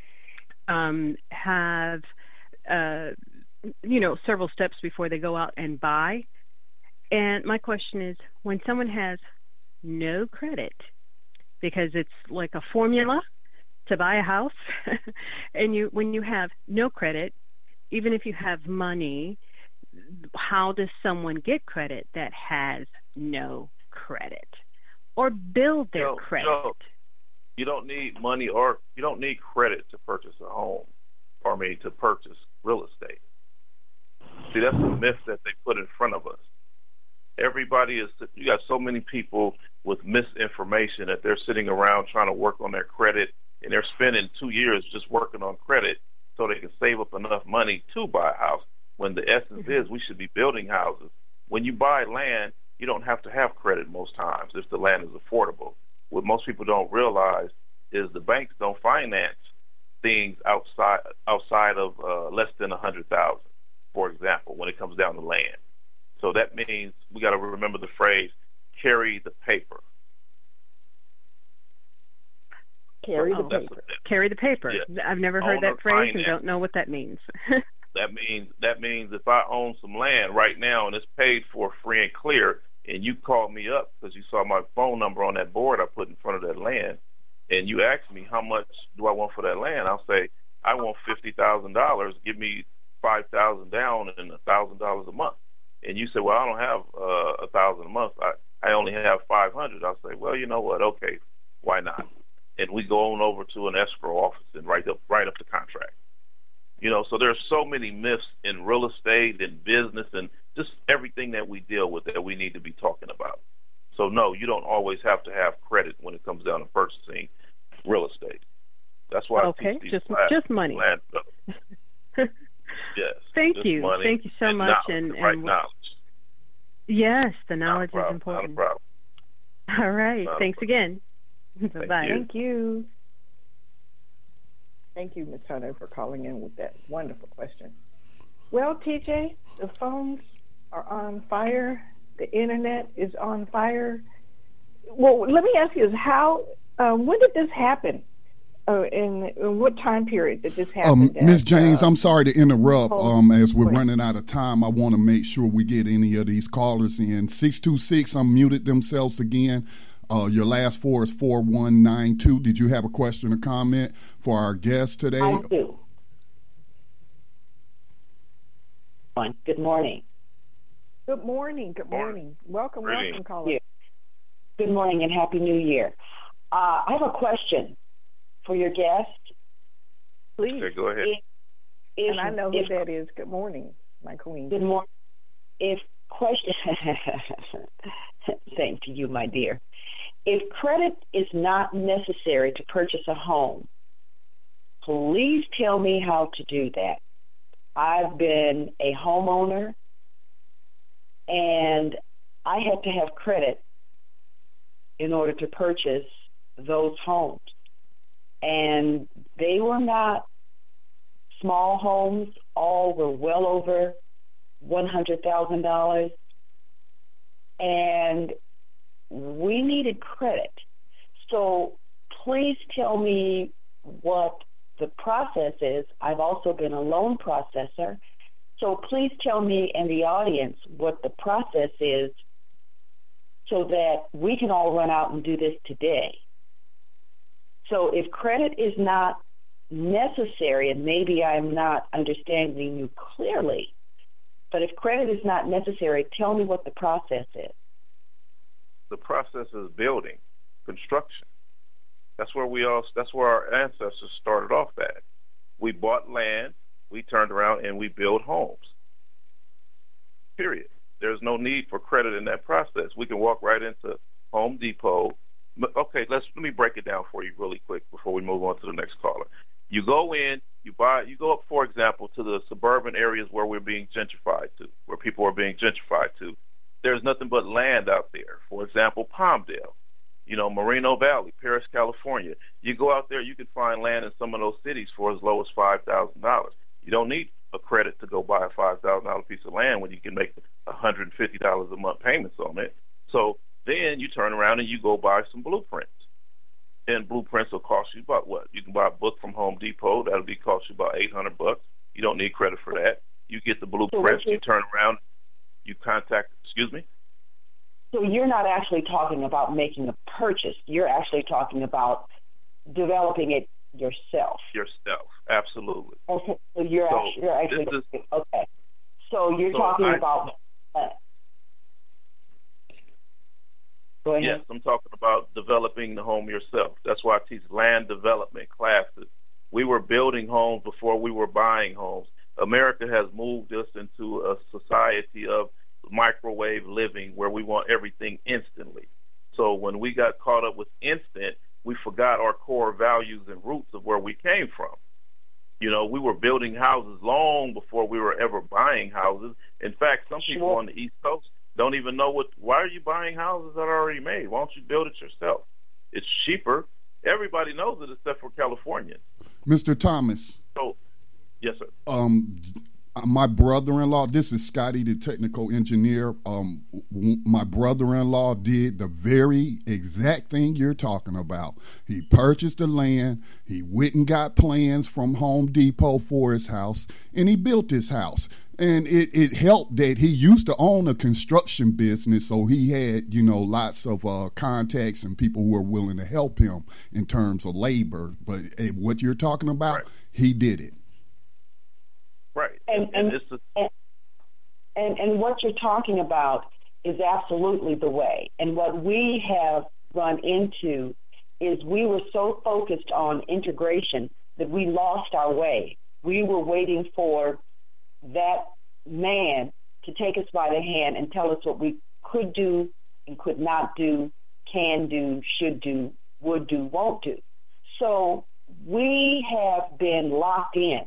um, have, uh, you know, several steps before they go out and buy. And my question is, when someone has no credit, because it's like a formula to buy a house, and you when you have no credit, even if you have money, how does someone get credit that has no credit, or build their No, credit? no. You don't need money, or you don't need credit to purchase a home, or I mean to purchase real estate. See, that's the myth that they put in front of us. Everybody is, you got so many people with misinformation that they're sitting around trying to work on their credit, and they're spending two years just working on credit so they can save up enough money to buy a house, when the essence Mm-hmm. is we should be building houses. When you buy land, you don't have to have credit most times if the land is affordable. What most people don't realize is the banks don't finance things outside outside of uh, less than a hundred thousand, for example, when it comes down to land. So that means we got to remember the phrase, carry the paper. Carry the Oh. That's paper. what that, Carry the paper. Yeah. I've never heard Owner that phrase and finance. don't know what that means. that means that means if I own some land right now and it's paid for free and clear, and you called me up because you saw my phone number on that board I put in front of that land, and you asked me how much do I want for that land, I'll say I want fifty thousand dollars. Give me five thousand down and a thousand dollars a month. And you say, well, I don't have uh, a thousand a month. I, I I only have five hundred. I'll say, well, you know what? Okay, why not? And we go on over to an escrow office and write up write up the contract. You know, so there's so many myths in real estate and business and just everything that we deal with that we need to be talking about. So no, you don't always have to have credit when it comes down to purchasing real estate. That's why okay, I teach these just classes, just money. Land yes. Thank you. Money Thank you so and much. Knowledge, and, the right and knowledge. Yes, the knowledge problem, is important. Not a problem. All right. Not Thanks again. Bye bye. Thank you. Thank you, Miz Hunter, for calling in with that wonderful question. Well, T J, the phones are on fire. The internet is on fire. Well, let me ask you: Is how? Uh, when did this happen? Uh, in, in what time period did this happen? Um, Miz James, uh, I'm sorry to interrupt. oh, Um, as we're wait. running out of time, I want to make sure we get any of these callers in. six two six unmuted themselves again. Uh, your last four is four one nine two. Did you have a question or comment for our guest today? I do. Good morning. Good morning. Good morning. Welcome, Greetings. welcome, caller. Good morning and Happy New Year. Uh, I have a question for your guest. Please. Okay, go ahead. If, if, And I know who if, that is. Good morning, my queen. Good morning. If question, same to you, my dear. If credit is not necessary to purchase a home, please tell me how to do that. I've been a homeowner, and I had to have credit in order to purchase those homes. And they were not small homes. All were well over one hundred thousand dollars. And we needed credit. So please tell me what the process is. I've also been a loan processor. So please tell me and the audience what the process is so that we can all run out and do this today. So if credit is not necessary, and maybe I'm not understanding you clearly, but if credit is not necessary, tell me what the process is. The process is building, construction. That's where we all. That's where our ancestors started off at. We bought land, we turned around, and we built homes. Period. There's no need for credit in that process. We can walk right into Home Depot. Okay, let's let me break it down for you really quick before we move on to the next caller. You go in, you buy, you go up, for example, to the suburban areas where we're being gentrified to, where people are being gentrified to. There's nothing but land out there. For example, Palmdale, you know, Moreno Valley, Paris, California. You go out there, you can find land in some of those cities for as low as five thousand dollars. You don't need a credit to go buy a five thousand dollars piece of land when you can make one hundred fifty dollars a month payments on it. So then you turn around and you go buy some blueprints. And blueprints will cost you about what? You can buy a book from Home Depot. That'll be cost you about eight hundred bucks. You don't need credit for that. You get the blueprints. You turn around. You contact. Excuse me. So you're not actually talking about making a purchase. You're actually talking about developing it yourself. Yourself, absolutely. Okay. So you're so actually, you're actually is, okay. So you're so talking I, about. Uh, Go ahead. Yes, I'm talking about developing the home yourself. That's why I teach land development classes. We were building homes before we were buying homes. America has moved us into a society of microwave living where we want everything instantly. So when we got caught up with instant, we forgot our core values and roots of where we came from. You know, we were building houses long before we were ever buying houses. In fact, some people Sure. on the East Coast don't even know what. Why are you buying houses that are already made? Why don't you build it yourself? It's cheaper. Everybody knows it except for Californians. Mister Thomas. So, yes, sir. Um, my brother-in-law, this is Scotty, the technical engineer. Um, my brother-in-law did the very exact thing you're talking about. He purchased the land. He went and got plans from Home Depot for his house, and he built his house. And it, it helped that he used to own a construction business, so he had, you know, lots of uh, contacts and people who were willing to help him in terms of labor. But hey, what you're talking about, right. He did it. Right. And, and, and, it's a, and, and, and what you're talking about is absolutely the way. And what we have run into is we were so focused on integration that we lost our way. We were waiting for that man to take us by the hand and tell us what we could do and could not do, can do, should do, would do, won't do. So we have been locked in,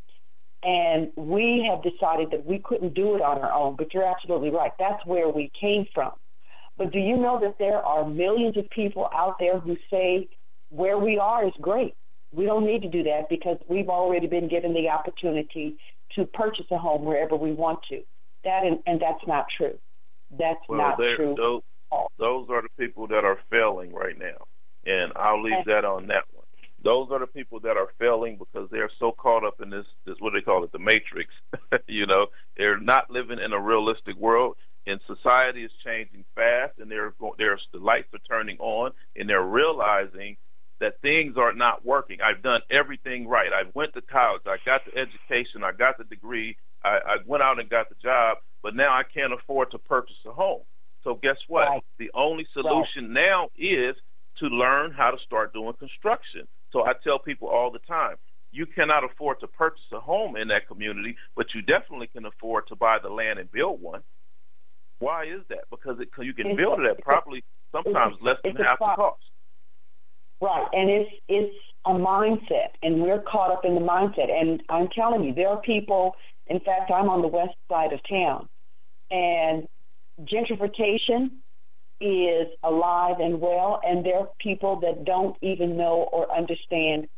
and we have decided that we couldn't do it on our own. But you're absolutely right. That's where we came from. But do you know that there are millions of people out there who say where we are is great? We don't need to do that because we've already been given the opportunity to purchase a home wherever we want to. That and, and that's not true. That's well, not true. Those, those are the people that are failing right now, and I'll leave that on that one. Those are the people that are failing because they're so caught up in this, this what they call it, the matrix. You know, they're not living in a realistic world, and society is changing fast, and they're there's the lights are turning on, and they're realizing that things are not working. I've done everything right. I went to college. I got the education. I got the degree. I, I went out and got the job, but now I can't afford to purchase a home. So guess what? Right. The only solution right. now is to learn how to start doing construction. So I tell people all the time, you cannot afford to purchase a home in that community, but you definitely can afford to buy the land and build one. Why is that? Because it, you can it's build a, it at probably sometimes a, less than half the cost. Right, and it's it's a mindset, and we're caught up in the mindset. And I'm telling you, there are people, in fact, I'm on the west side of town, and gentrification is alive and well, and there are people that don't even know or understand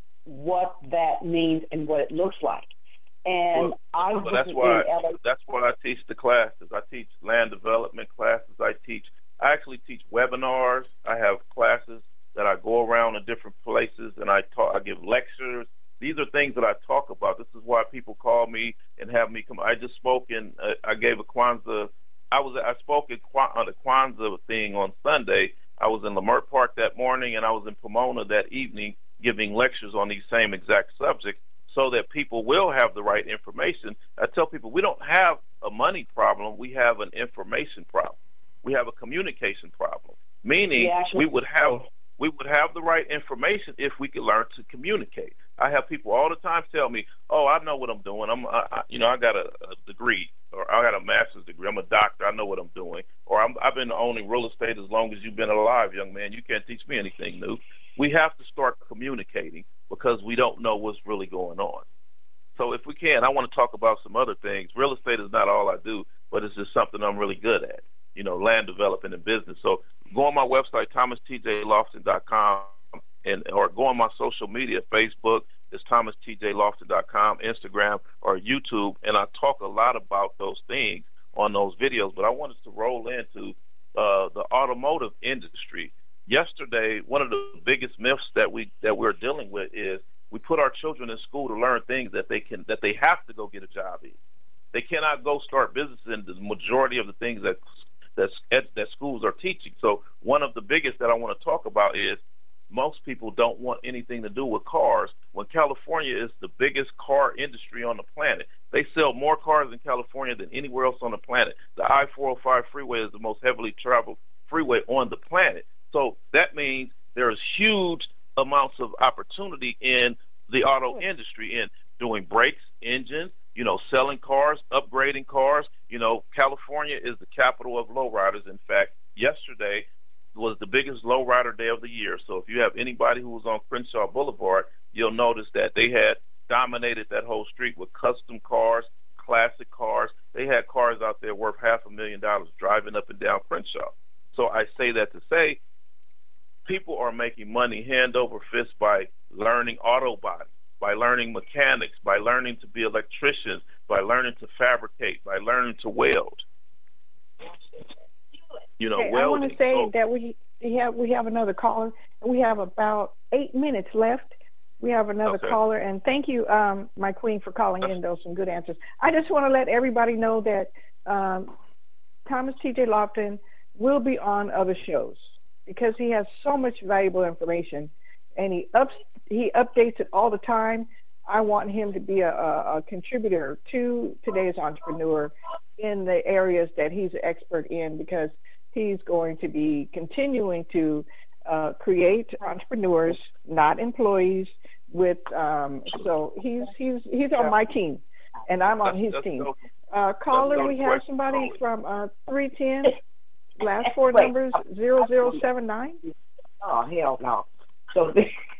what that means and what it looks like. And well, I well, that's why I, that's why I teach the classes. I teach land development classes. I teach. I actually teach webinars. I have classes that I go around in different places and I talk. I give lectures. These are things that I talk about. This is why people call me and have me come. I just spoke in. Uh, I gave a Kwanzaa. I was. I spoke at on the Kwanzaa thing on Sunday. I was in Leimert Park that morning, and I was in Pomona that evening giving lectures on these same exact subjects, so that people will have the right information. I tell people we don't have a money problem. We have an information problem. We have a communication problem. Meaning, yeah, we would have. We would have the right information if we could learn to communicate. I have people all the time tell me, "Oh, I know what I'm doing. I'm, I, I, you know, I got a, a degree, or I got a master's degree. I'm a doctor. I know what I'm doing. Or I'm, I've been owning real estate as long as you've been alive, young man. You can't teach me anything new." We have to start communicating because we don't know what's really going on. So if we can, I want to talk about some other things. Real estate is not all I do, but it's just something I'm really good at. You know, land development and business. So go on my website, thomas t j lofton dot com, and or go on my social media, Facebook, it's thomas t j lofton dot com, Instagram, or YouTube, and I talk a lot about those things on those videos. But I wanted to roll into uh, the automotive industry. Yesterday, one of the biggest myths that we that we're dealing with is we put our children in school to learn things that they can that they have to go get a job in. They cannot go start businesses in the majority of the things that that that schools are teaching. So one of the biggest that I want to talk about is most people don't want anything to do with cars when California is the biggest car industry on the planet. They sell more cars in California than anywhere else on the planet. The I four oh five freeway is the most heavily traveled freeway on the planet. So that means there's huge amounts of opportunity in the auto industry in doing brakes, engines, you know, selling cars, upgrading cars. You know, California is the capital of lowriders. In fact, yesterday was the biggest lowrider day of the year. So if you have anybody who was on Crenshaw Boulevard, you'll notice that they had dominated that whole street with custom cars, classic cars. They had cars out there worth half a million dollars driving up and down Crenshaw. So I say that to say people are making money hand over fist by learning auto body, by learning mechanics, by learning to be electricians, by learning to fabricate, by learning to weld. You know, okay, welding. I want to say so, that we we have we have another caller, and we have about eight minutes left. We have another okay. caller, and thank you, um, my queen, for calling in. Those some good answers. I just want to let everybody know that um, Thomas T J Lofton will be on other shows because he has so much valuable information, and he ups he updates it all the time. I want him to be a, a, a contributor to today's entrepreneur in the areas that he's an expert in, because he's going to be continuing to uh, create entrepreneurs, not employees. With um, so he's he's he's on my team, and I'm on his team. Uh, caller, we have somebody from uh, three ten. Last four numbers zero zero seven nine. Oh hell no! So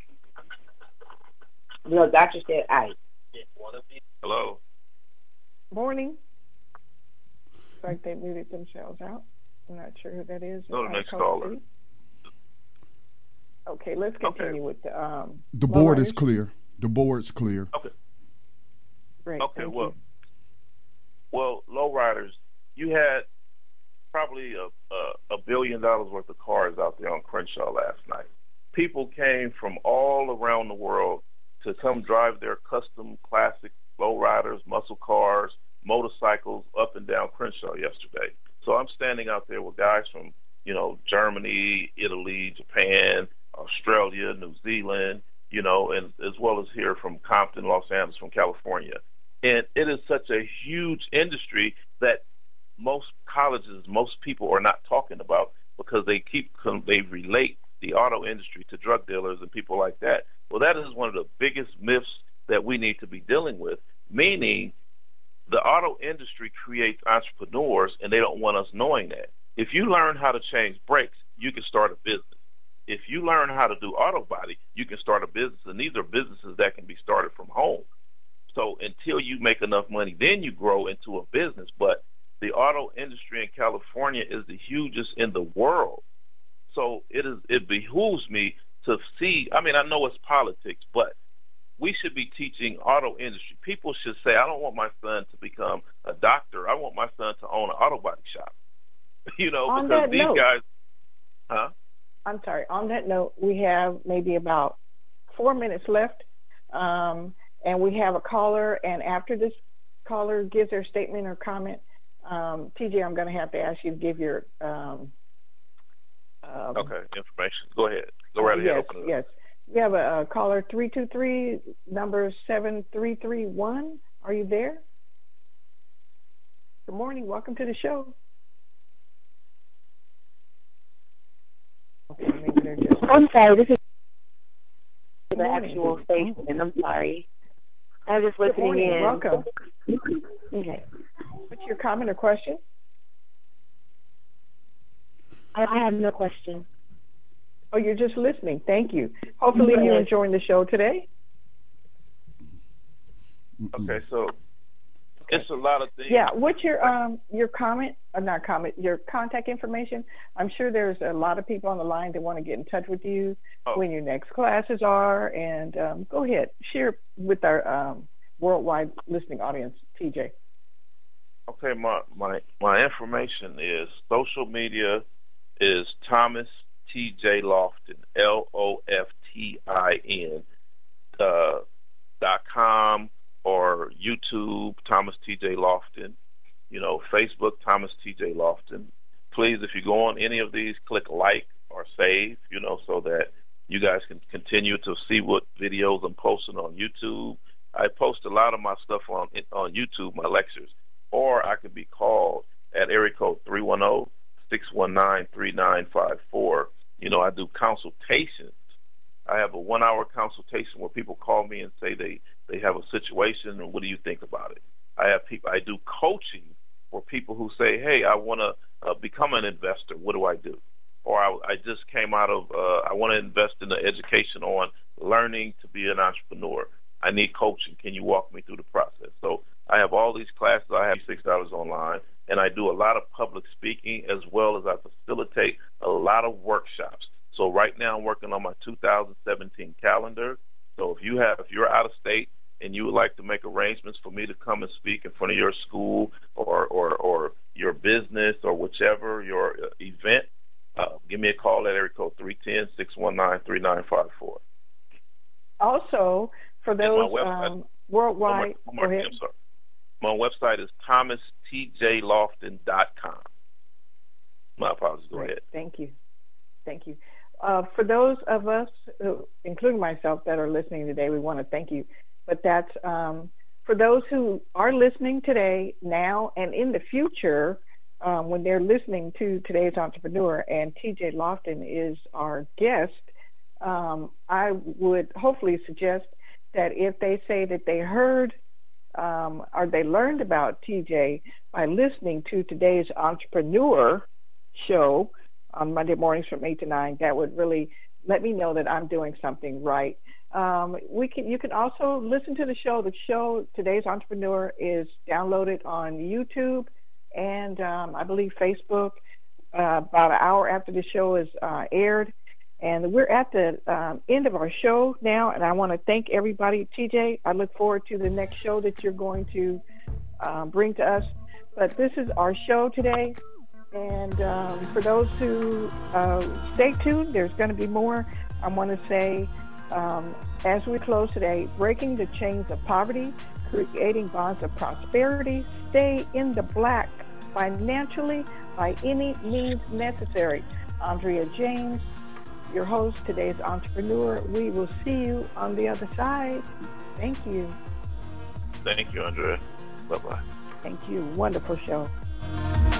the doctor said, "I." Hello. Morning. It's like they muted themselves out. I'm not sure who that is. Go to the next caller. Okay, let's continue okay. with the. Um, the board is clear. The board's clear. Okay. Great. Okay. Well, you. well, lowriders, you had probably a, a a billion dollars worth of cars out there on Crenshaw last night. People came from all around the world to come drive their custom classic lowriders, muscle cars, motorcycles up and down Crenshaw yesterday. So I'm standing out there with guys from, you know, Germany, Italy, Japan, Australia, New Zealand, you know, and as well as here from Compton, Los Angeles, from California. And it is such a huge industry that most colleges, most people are not talking about, because they keep they relate the auto industry to drug dealers and people like that. Well, that is one of the biggest myths that we need to be dealing with, meaning the auto industry creates entrepreneurs, and they don't want us knowing that. If you learn how to change brakes, you can start a business. If you learn how to do auto body, you can start a business, and these are businesses that can be started from home. So until you make enough money, then you grow into a business. But the auto industry in California is the hugest in the world. So it is it behooves me to see, I mean, I know it's politics, but we should be teaching auto industry. People should say, I don't want my son to become a doctor. I want my son to own an auto body shop. You know, on because that these note, guys, huh? I'm sorry. On that note, we have maybe about four minutes left, um, and we have a caller. And after this caller gives their statement or comment, um, T J, I'm going to have to ask you to give your um, um, okay information. Go ahead. Go right ahead. Yes, Open it yes. up. We have a, a caller three two three, number seven three three one. Are you there? Good morning. Welcome to the show. Okay, maybe they're just... I'm sorry, this is Good the morning. actual station. I'm sorry. I was just Good listening morning. in. Welcome. Okay. What's your comment or question? I, I have no question. Oh, you're just listening. Thank you. Hopefully you're enjoying the show today. Okay, so it's a lot of things. Yeah, what's your um your comment, or not comment, your contact information? I'm sure there's a lot of people on the line that want to get in touch with you, oh. when your next classes are, and um, go ahead, share with our um, worldwide listening audience, T J. Okay, my, my, my information is social media is Thomas T J Lofton, L O F T I N, uh, dot com, or YouTube, Thomas T J Lofton, you know, Facebook, Thomas T J Lofton. Please, if you go on any of these, click like or save, you know, so that you guys can continue to see what videos I'm posting on YouTube. I post a lot of my stuff on on YouTube, my lectures, or I can be called at area code three one zero, six one nine, three nine five four. You know, I do consultations. I have a one-hour consultation where people call me and say they, they have a situation, and what do you think about it? I have people. I do coaching for people who say, hey, I want to uh, become an investor. What do I do? Or I, I just came out of, uh, I want to invest in the education on learning to be an entrepreneur. I need coaching. Can you walk me through the process? So I have all these classes. I have six dollars online, and I do a lot of public speaking, as well as I facilitate a lot of workshops. So right now I'm working on my two thousand seventeen calendar. So if you have, if you're out of state and you would like to make arrangements for me to come and speak in front of your school or or, or your business or whichever your uh, event, uh, give me a call at area code three one zero, six one nine, three nine five four. Also, for those um, worldwide, one more, one more, go ahead. I'm sorry. My website is thomas t j lofton dot com. My apologies. Go Great. ahead. Thank you. Thank you. Uh, for those of us, uh, including myself, that are listening today, we want to thank you but that's um, for those who are listening today, now, and in the future, um, when they're listening to today's entrepreneur, and T J Lofton is our guest, um, I would hopefully suggest that if they say that they heard um, or they learned about T J by listening to today's entrepreneur show on Monday mornings from eight to nine, that would really let me know that I'm doing something right. Um, we can. You can also listen to the show. The show, Today's Entrepreneur, is downloaded on YouTube and um, I believe Facebook uh, about an hour after the show is uh, aired. And we're at the um, end of our show now, and I want to thank everybody. T J, I look forward to the next show that you're going to um, bring to us. But this is our show today. And um, for those who uh, stay tuned, there's going to be more. I want to say, um, as we close today, breaking the chains of poverty, creating bonds of prosperity, stay in the black financially by any means necessary. Andrea James, your host, today's entrepreneur. We will see you on the other side. Thank you. Thank you, Andrea. Bye-bye. Thank you. Wonderful show.